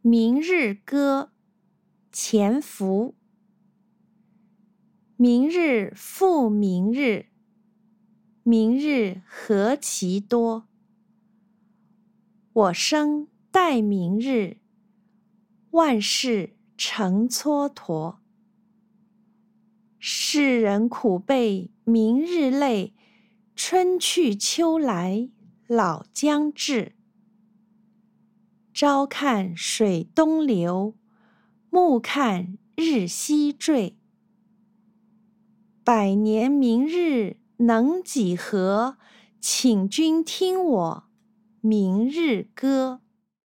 明日歌，钱福。明日复明日，明日何其多。我生待明日，万事成蹉跎。世人苦备明日累，春去秋来老将至。朝看水东流，暮看日西坠。百年明日能几何？请君听我明日歌。